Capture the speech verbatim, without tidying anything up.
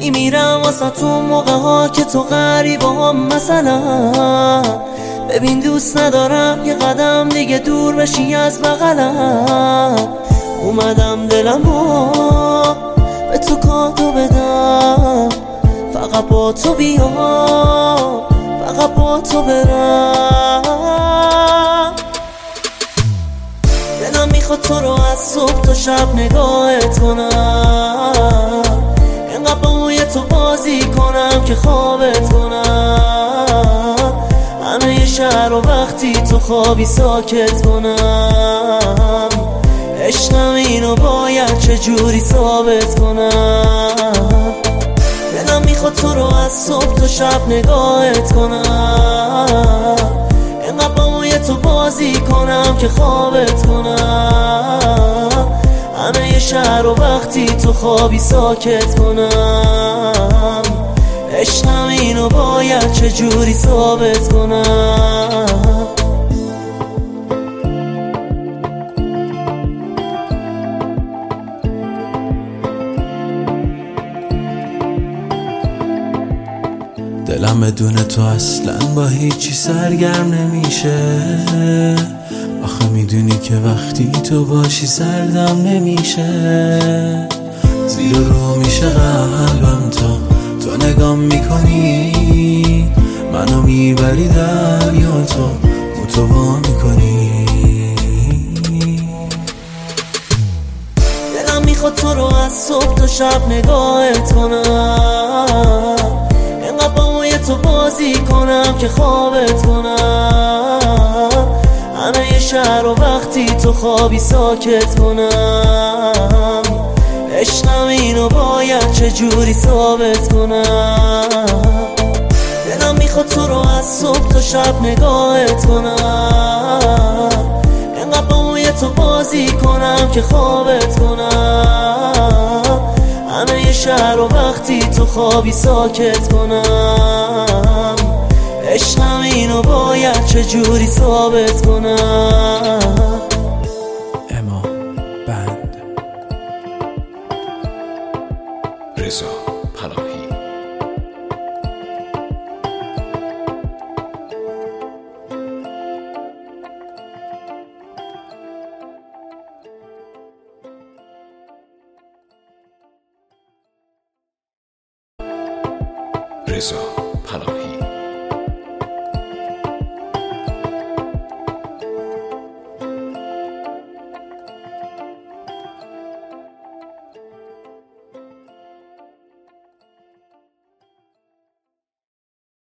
میمیرم واسه تو موقع ها که تو غریبه هم. مثلا ببین دوست ندارم یه قدم دیگه دور بشی از بغلم. اومدم دلمو به تو کادو بدم، فقط با تو بیام، فقط با تو برم. دلم میخواد تو رو از صبح تا شب نگاهت کنم، اینقدر با موی تو بازی کنم که خوابت کنم. همه شهر و وقتی تو خوابی ساکت کنم. عشقم اینو باید چجوری ثابت کنم. دلم میخواد تو رو از صبح تا شب نگاهت کنم، اینقدر با موی تو بازی کنم که خوابت کنم. همه شهر و وقتی تو خوابی ساکت کنم. عشقم اینو باید چجوری ثابت کنم. دلم بدون تو اصلا با هیچی سرگرم نمیشه. آخه میدونی که وقتی تو باشی سردم نمیشه. زیر رو میشه قلبم تا تو نگام میکنی، منو میبری دریا تو متوا میکنی. دلم میخواد تو رو از صبح تا شب نگاهت کنم، اینقدر با موی تو بازی کنم که خوابت کنم. همه شهر و وقتی تو خوابی ساکت کنم. عشقم اینو باید چجوری ثابت کنم. دلم میخواد تو رو از صبح تا شب نگاهت کنم، اینقدر با موی تو بازی کنم که خوابت کنم. همه شهر و وقتی تو خوابی ساکت کنم. عشقم اینو باید چجوری ثابت کنم. اما بند رضا پناهی. رضا پناهی.